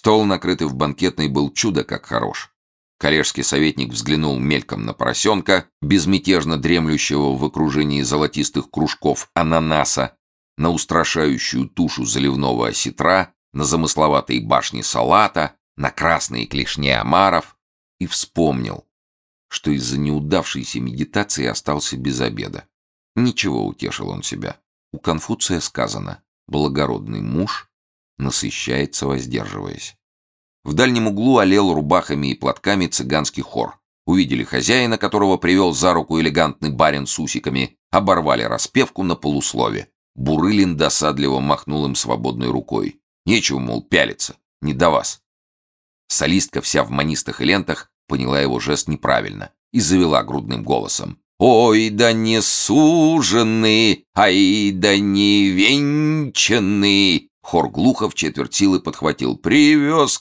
Стол, накрытый в банкетной, был чудо как хорош. Коллежский советник взглянул мельком на поросенка, безмятежно дремлющего в окружении золотистых кружков ананаса, на устрашающую тушу заливного осетра, на замысловатые башни салата, на красные клешни омаров, и вспомнил, что из-за неудавшейся медитации остался без обеда. Ничего, утешил он себя. У Конфуция сказано: благородный муж насыщается, воздерживаясь. В дальнем углу олел рубахами и платками цыганский хор. Увидели хозяина, которого привел за руку элегантный барин с усиками, оборвали распевку на полуслове. Бурылин досадливо махнул им свободной рукой. Нечего, мол, пялиться, не до вас. Солистка, вся в манистах и лентах, поняла его жест неправильно и завела грудным голосом: «Ой, да не суженый, ай, да не венчанный!» Хор глухо в четверть силы подхватил: «Привез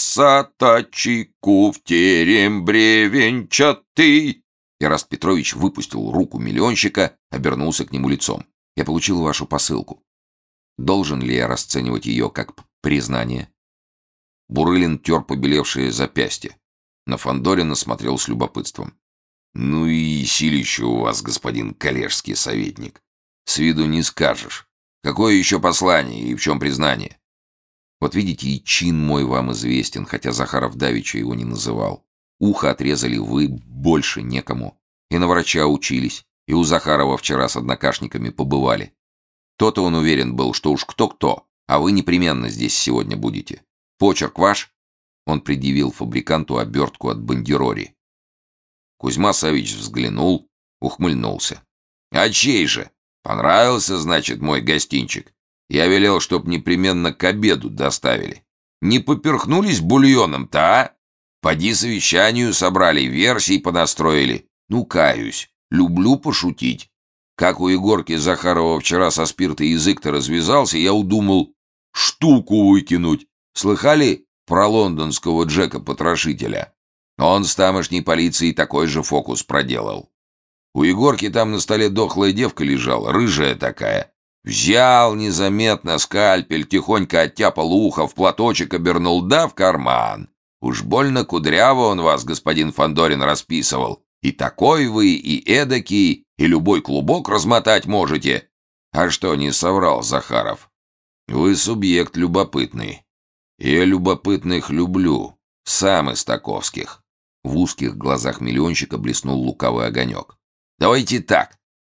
косаточку в терем бревенчатый!» Ираст Петрович выпустил руку миллионщика, обернулся к нему лицом. «Я получил вашу посылку. Должен ли я расценивать ее как признание?» Бурылин тер побелевшее запястье. На Фандорина смотрел с любопытством. «Ну и силище у вас, господин коллежский советник. С виду не скажешь. Какое еще послание и в чем признание?» «Вот видите, и чин мой вам известен, хотя Захаров давеча его не называл. Ухо отрезали вы, больше некому. И на врача учились, и у Захарова вчера с однокашниками побывали. То-то он уверен был, что уж кто-кто, а вы непременно здесь сегодня будете. Почерк ваш?» Он предъявил фабриканту обертку от бандерори. Кузьма Савич взглянул, ухмыльнулся. «А чей же? Понравился, значит, мой гостинчик? Я велел, чтоб непременно к обеду доставили. Не поперхнулись бульоном-то, а? Поди совещанию собрали, версий понастроили. Ну, каюсь, люблю пошутить. Как у Егорки Захарова вчера со спирта язык-то развязался, я удумал штуку выкинуть. Слыхали про лондонского Джека-потрошителя? Он с тамошней полицией такой же фокус проделал. У Егорки там на столе дохлая девка лежала, рыжая такая. Взял незаметно скальпель, тихонько оттяпал ухо, в платочек обернул, да в карман. Уж больно кудряво он вас, господин Фандорин, расписывал. И такой вы, и эдакий, и любой клубок размотать можете. А что, не соврал Захаров? Вы субъект любопытный. Я любопытных люблю, сам из таковских. В узких глазах миллионщика блеснул лукавый огонек. Давайте так.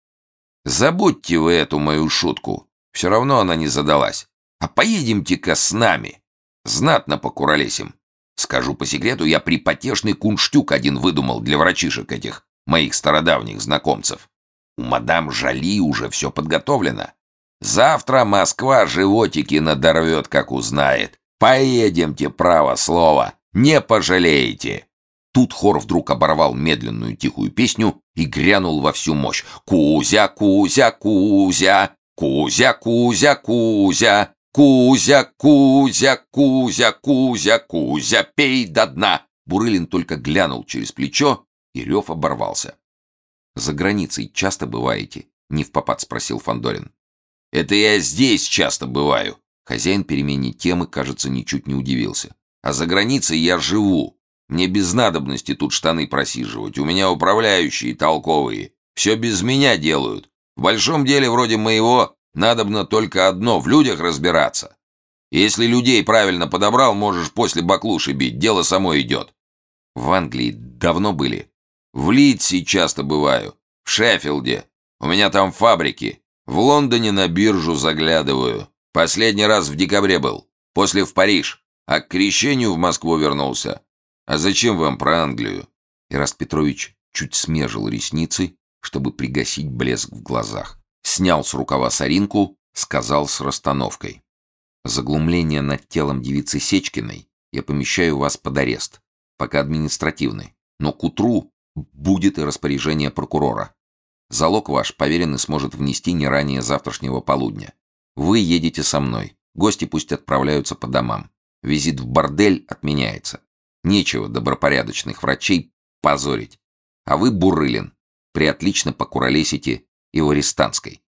Забудьте вы эту мою шутку. Все равно она не задалась. А поедемте-ка с нами. Знатно покуролесим. Скажу по секрету, я припотешный кунштюк один выдумал для врачишек этих, моих стародавних знакомцев. У мадам Жали уже все подготовлено. Завтра Москва животики надорвет, как узнает. Поедемте, право слово, не пожалеете. Тут хор вдруг оборвал медленную тихую песню и грянул во всю мощь. Кузя, Кузя, Кузя, Кузя, Кузя, Кузя, Кузя, Кузя, Кузя, Кузя, Кузя, пей до дна. Бурылин только глянул через плечо, и рев оборвался. «За границей часто бываете?» — невпопад спросил Фандорин. «Это я здесь часто бываю». Хозяин перемене темы, кажется, ничуть не удивился. «А за границей я живу. Мне без надобности тут штаны просиживать. У меня управляющие толковые. Все без меня делают. В большом деле вроде моего надобно только одно — в людях разбираться. Если людей правильно подобрал, можешь после баклуши бить. Дело само идет». «В Англии давно были?» «В Лидсе часто бываю. В Шеффилде. У меня там фабрики. В Лондоне на биржу заглядываю. Последний раз в декабре был. После в Париж. А к крещению в Москву вернулся. А зачем вам про Англию?» Ираст Петрович чуть смежил ресницы, чтобы пригасить блеск в глазах. Снял с рукава соринку, сказал с расстановкой: «За глумление над телом девицы Сечкиной я помещаю вас под арест, пока административный, но к утру будет и распоряжение прокурора. Залог ваш поверенный сможет внести не ранее завтрашнего полудня. Вы едете со мной, гости пусть отправляются по домам. Визит в бордель отменяется. Нечего добропорядочных врачей позорить. А вы, Бурылин, приотлично покуролесите и в арестантской».